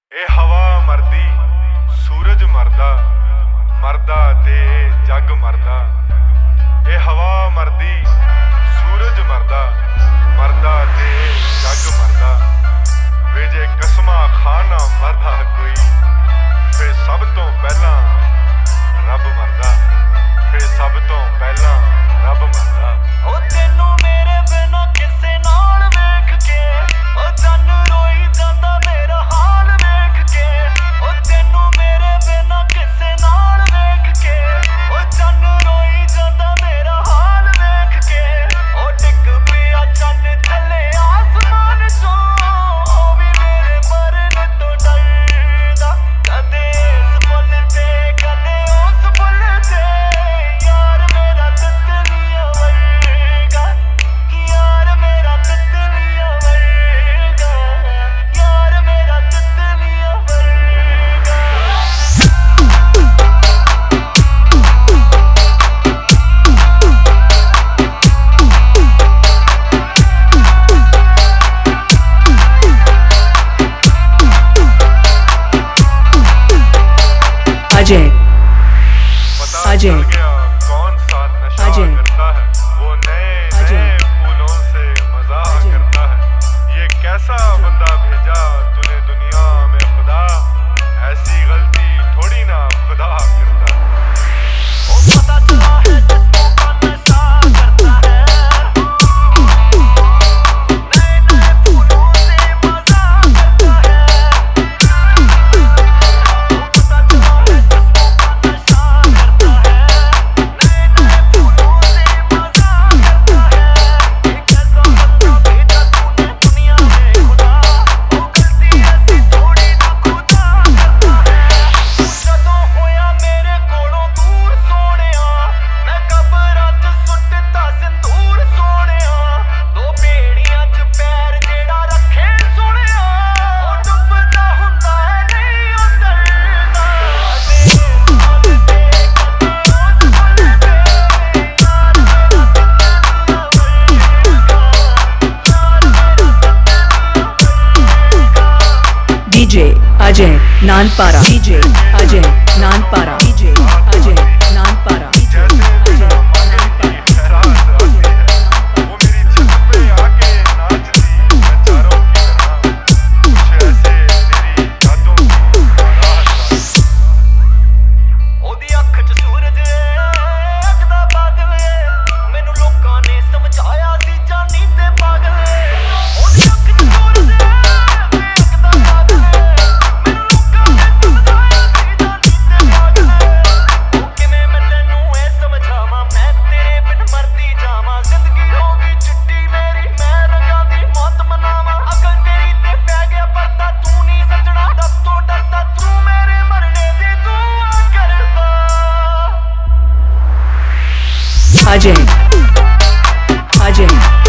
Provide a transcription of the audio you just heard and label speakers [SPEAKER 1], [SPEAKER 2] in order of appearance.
[SPEAKER 1] ਇਹ ਹਵਾ ਮਰਦੀ, ਸੂਰਜ ਮਰਦਾ, ਮਰਦਾ ਤੇ ਜੱਗ ਮਰਦਾ। ਇਹ ਹਵਾ ਮਰਦੀ, ਸੂਰਜ ਮਰਦਾ, ਮਰਦਾ ਤੇ ਜੱਗ ਮਰਦਾ। ਵੇ ਜੇ ਕਸਮਾਂ ਖਾਣਾ ਮਰਦਾ ਕੋਈ, ਫੇ ਸਭ ਤੋਂ ਪਹਿਲਾਂ ਰੱਬ ਮਰਦਾ। ਫੇ ਸਭ ਤੋਂ ਪਹਿਲਾਂ ਰੱਬ ਮਰਦਾ।
[SPEAKER 2] ਉਹ ਤੈਨੂੰ ਮੇਰੇ ਬਿਨਾ ਕਿਸੇ ਨਾਲ ਵੇਖ ਕੇ ਉਹ ਚੰਨ ਰੋਈ ਜਾਂਦਾ ਮੇਰਾ ਹਾਲ ਵੇਖ ਕੇ। ਉਹ ਤੈਨੂੰ ਮੇਰੇ ਬਿਨਾ ਕਿਸੇ ਨਾਲ ਵੇਖ ਕੇ ਉਹ ਚੰਨ ਰੋਈ ਜਾਂਦਾ ਮੇਰਾ ਹਾਲ ਵੇਖ ਕੇ। ਉਹ ਡਿੱਗ ਪਿਆ ਚੰਨ ਥੱਲੇ ਆਸਮਾਨ ਚੋਂ, ਉਹ ਵੀ ਮੇਰੇ ਮਰਨ ਤੋਂ ਡਰਦਾ। ਕਦੇ ਇਸ ਫੁੱਲ ਤੇ ਕਦੇ ਉਸ ਫੁੱਲ ਤੇ, ਯਾਰ ਮੇਰਾ ਤਿਤਲੀਆਂ ਵਰਗਾ, ਯਾਰ ਮੇਰਾ ਤਿਤਲੀਆਂ ਵਰਗਾ, ਯਾਰ ਮੇਰਾ ਤਿਤਲੀਆਂ ਵਰਗਾ।
[SPEAKER 3] अजय
[SPEAKER 1] पता
[SPEAKER 3] अजय
[SPEAKER 1] चल गया कौन सा नशा
[SPEAKER 3] अजय
[SPEAKER 1] करता है, वो नए
[SPEAKER 3] अजय
[SPEAKER 1] नए फूलों से मजाक
[SPEAKER 3] अजय
[SPEAKER 1] करता है। ये कैसा बंदा भेजा तूने दुनिया में खुदा, ऐसी गलती थोड़ी ना खुदा करता।
[SPEAKER 2] ओ पता चला है जिसको का नशा करता है, नए नए फूलों से मजाक करता है। ओ पता चला है जिसको का नशा करता है, नए नए फूलों से मजाक करता है। एक ऐसा बंदा भेजा तूने दुनिया में खुदा, ओ गलती ऐसी थोड़ी ना खुदा करता है। ਜਦੋਂ ਹੋਇਆ ਮੇਰੇ ਕੋਲੋਂ ਦੂਰ ਸੋਹਣਿਆ, ਮੈਂ ਕਬਰਾਂ 'ਚ ਸੁੱਟਤਾ ਸਿੰਦੂਰ ਸੋਹਣਿਆ। ਦੋ ਬੇੜੀਆਂ 'ਚ ਪੈਰ ਜਿਹੜਾ ਰੱਖੇ ਸੋਹਣਿਆ, ਉਹ ਡੁੱਬਦਾ ਹੁੰਦਾ ਹੈ ਨਹੀਂ ਉਹ ਡਰਦਾ। ਕਦੇ ਇਸ ਫੁੱਲ ਤੇ ਕਦੇ ਉਸ ਫੁੱਲ ਤੇ, ਯਾਰ ਮੇਰਾ ਤਿਤਲੀਆਂ ਵਰਗਾ, ਯਾਰ ਮੇਰਾ ਤਿਤਲੀਆਂ ਵਰਗਾ।
[SPEAKER 3] DJ Ajay Nanpara, DJ Ajay Nanpara, DJ Ajay Nanpara, DJ
[SPEAKER 1] जैसे
[SPEAKER 3] अजय
[SPEAKER 1] तेरा मंगल की खैरात आती है, वो मेरी छत पे आके नाचती मैं चारों की तरह। कुछ ऐसे तेरी यादों की बारात आती।
[SPEAKER 2] ਉਹਦੀ ਅੱਖ 'ਚ ਸੂਰਜ ਅੱਗ ਦਾ ਬਾਦਲ ਏ, ਮੈਨੂੰ ਲੋਕਾਂ ਨੇ ਸਮਝਾਇਆ ਸੀ ਜਾਨੀ ਤੇ ਪਾਗਲ ਏ। ਉਹਦੀ ਅੱਖ 'ਚ ਸੂਰਜ ਅੱਗ ਦਾ ਬਾਦਲ ਏ, ਮੈਨੂੰ ਲੋਕਾਂ ਨੇ ਸਮਝਾਇਆ ਸੀ ਜਾਨੀ ਤੇ ਪਾਗਲ ਏ। ਉਹ ਕਿਵੇਂ ਮੈਂ ਤੈਨੂੰ ਇਹ ਸਮਝਾਵਾਂ, ਮੈਂ ਤੇਰੇ ਬਿਨ ਮਰਦੀ ਜਾਵਾਂ। ਜ਼ਿੰਦਗੀ ਹੋ ਗਈ ਚਿੱਟੀ ਮੇਰੀ, ਮੈਂ ਰੰਗਾਂ ਦੀ ਮੌਤ ਮਨਾਵਾਂ। ਅਕਲ ਤੇਰੀ ਤੇ ਪੈ ਗਿਆ ਪਰਦਾ, ਤੂੰ ਨਹੀਂ ਸੱਜਣਾ ਰੱਬ ਤੋਂ ਡਰਦਾ। ਤੂੰ ਮੇਰੇ ਮਰਨੇ ਦੀ ਦੁਆ ਕਰਦਾ।
[SPEAKER 3] अजय अजय